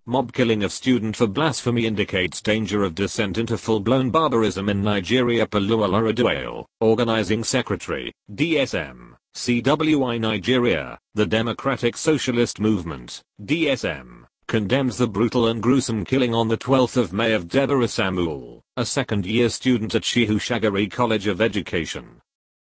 Mob killing of student for blasphemy indicates danger of descent into full-blown barbarism in Nigeria. Palu Olaraduale, Organizing Secretary, DSM, CWI Nigeria, the Democratic Socialist Movement, DSM, condemns the brutal and gruesome killing on the 12th of May of Deborah Samuel, a second-year student at Shehu Shagari College of Education,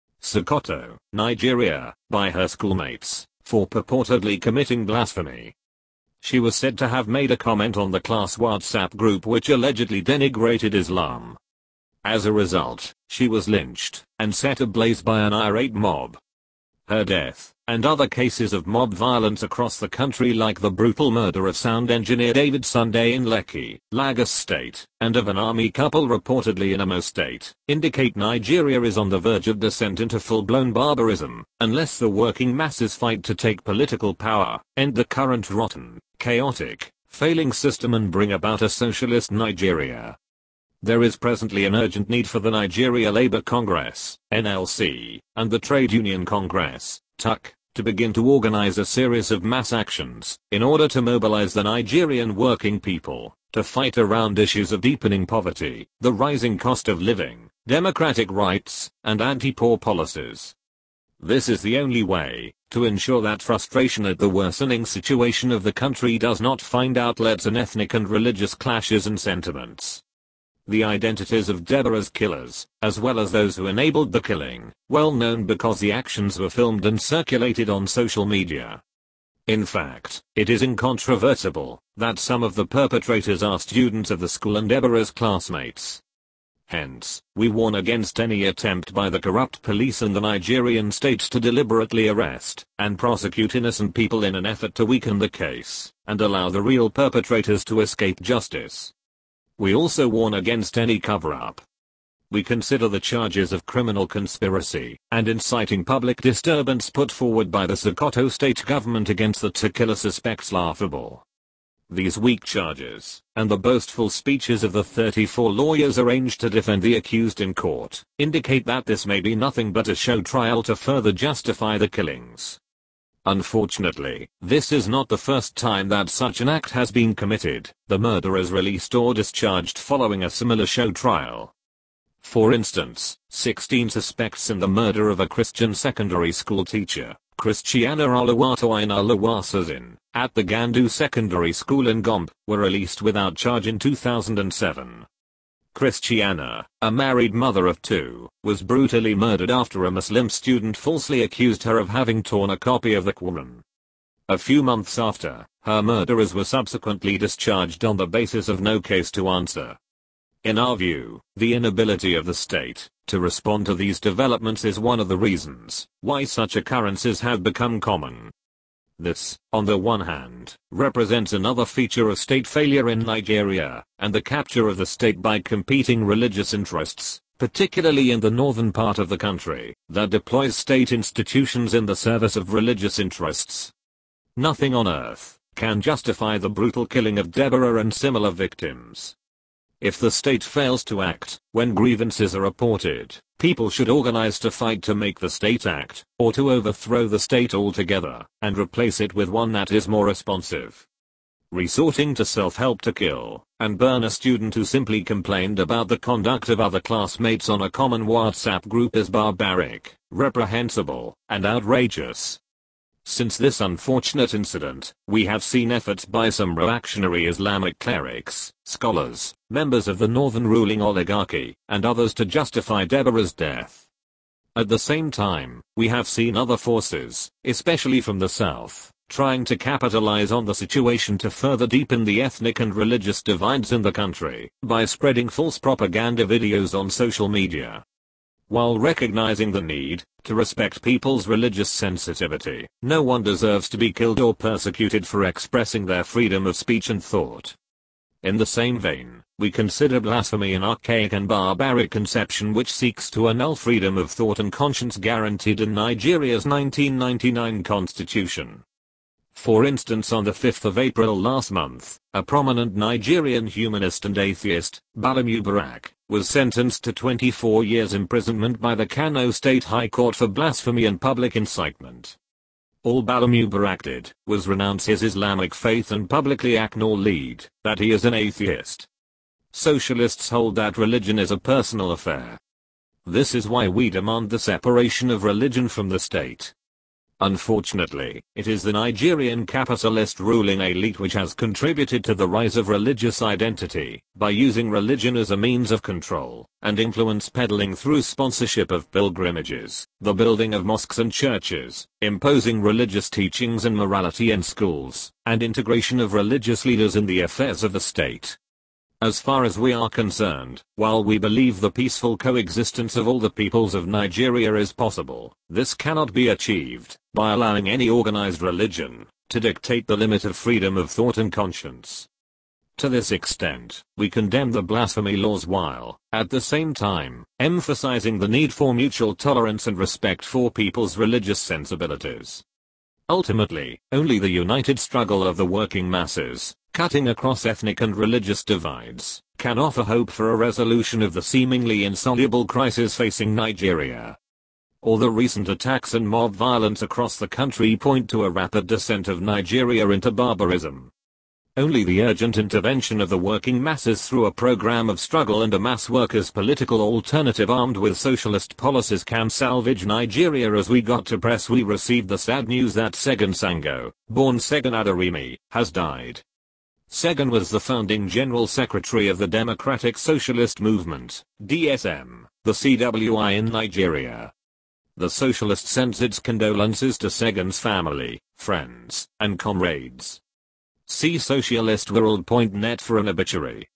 Sokoto, Nigeria, by her schoolmates, for purportedly committing blasphemy. She was said to have made a comment on the class WhatsApp group which allegedly denigrated Islam. As a result, she was lynched and set ablaze by an irate mob. Her death, and other cases of mob violence across the country like the brutal murder of sound engineer David Sunday in Lekki, Lagos State, and of an army couple reportedly in Imo State, indicate Nigeria is on the verge of descent into full-blown barbarism, unless the working masses fight to take political power, end the current rotten, chaotic, failing system and bring about a socialist Nigeria. There is presently an urgent need for the Nigeria Labour Congress, NLC, and the Trade Union Congress, TUC, to begin to organize a series of mass actions, in order to mobilize the Nigerian working people, to fight around issues of deepening poverty, the rising cost of living, democratic rights, and anti-poor policies. This is the only way to ensure that frustration at the worsening situation of the country does not find outlets in ethnic and religious clashes and sentiments. The identities of Deborah's killers, as well as those who enabled the killing, well known because the actions were filmed and circulated on social media. In fact, it is incontrovertible that some of the perpetrators are students of the school and Deborah's classmates. Hence, we warn against any attempt by the corrupt police and the Nigerian state to deliberately arrest and prosecute innocent people in an effort to weaken the case and allow the real perpetrators to escape justice. We also warn against any cover-up. We consider the charges of criminal conspiracy and inciting public disturbance put forward by the Sokoto state government against the Takila suspects laughable. These weak charges, and the boastful speeches of the 34 lawyers arranged to defend the accused in court, indicate that this may be nothing but a show trial to further justify the killings. Unfortunately, this is not the first time that such an act has been committed, the murderers released or discharged following a similar show trial. For instance, 16 suspects in the murder of a Christian secondary school teacher, Christiana Oluwatoyin Oluwasazin, at the Gandu Secondary School in Gombe, were released without charge in 2007. Christiana, a married mother of two, was brutally murdered after a Muslim student falsely accused her of having torn a copy of the Quran. A few months after, her murderers were subsequently discharged on the basis of no case to answer. In our view, the inability of the state to respond to these developments is one of the reasons why such occurrences have become common. This, on the one hand, represents another feature of state failure in Nigeria, and the capture of the state by competing religious interests, particularly in the northern part of the country, that deploys state institutions in the service of religious interests. Nothing on earth can justify the brutal killing of Deborah and similar victims. If the state fails to act when grievances are reported, people should organize to fight to make the state act, or to overthrow the state altogether, and replace it with one that is more responsive. Resorting to self-help to kill and burn a student who simply complained about the conduct of other classmates on a common WhatsApp group is barbaric, reprehensible, and outrageous. Since this unfortunate incident, we have seen efforts by some reactionary Islamic clerics, scholars, members of the northern ruling oligarchy, and others to justify Deborah's death. At the same time, we have seen other forces, especially from the south, trying to capitalize on the situation to further deepen the ethnic and religious divides in the country, by spreading false propaganda videos on social media. While recognizing the need to respect people's religious sensitivity, no one deserves to be killed or persecuted for expressing their freedom of speech and thought. In the same vein, we consider blasphemy an archaic and barbaric conception which seeks to annul freedom of thought and conscience guaranteed in Nigeria's 1999 constitution. For instance, on the 5th of April last month, a prominent Nigerian humanist and atheist, Bala Mubarak, was sentenced to 24 years imprisonment by the Kano State High Court for blasphemy and public incitement. Al-Bala Mubarak was renounce his Islamic faith and publicly acknowledge that he is an atheist. Socialists hold that religion is a personal affair. This is why we demand the separation of religion from the state. Unfortunately, it is the Nigerian capitalist ruling elite which has contributed to the rise of religious identity by using religion as a means of control and influence peddling through sponsorship of pilgrimages, the building of mosques and churches, imposing religious teachings and morality in schools, and integration of religious leaders in the affairs of the state. As far as we are concerned, while we believe the peaceful coexistence of all the peoples of Nigeria is possible, this cannot be achieved by allowing any organized religion to dictate the limit of freedom of thought and conscience. To this extent, we condemn the blasphemy laws while, at the same time, emphasizing the need for mutual tolerance and respect for people's religious sensibilities. Ultimately, only the united struggle of the working masses, cutting across ethnic and religious divides, can offer hope for a resolution of the seemingly insoluble crisis facing Nigeria. All the recent attacks and mob violence across the country point to a rapid descent of Nigeria into barbarism. Only the urgent intervention of the working masses through a program of struggle and a mass workers' political alternative armed with socialist policies can salvage Nigeria. As we got to press, we received the sad news that Segun Sango, born Segun Adarimi, has died. Segun was the founding General Secretary of the Democratic Socialist Movement, DSM, the CWI in Nigeria. The Socialist sends its condolences to Segun's family, friends, and comrades. See socialistworld.net for an obituary.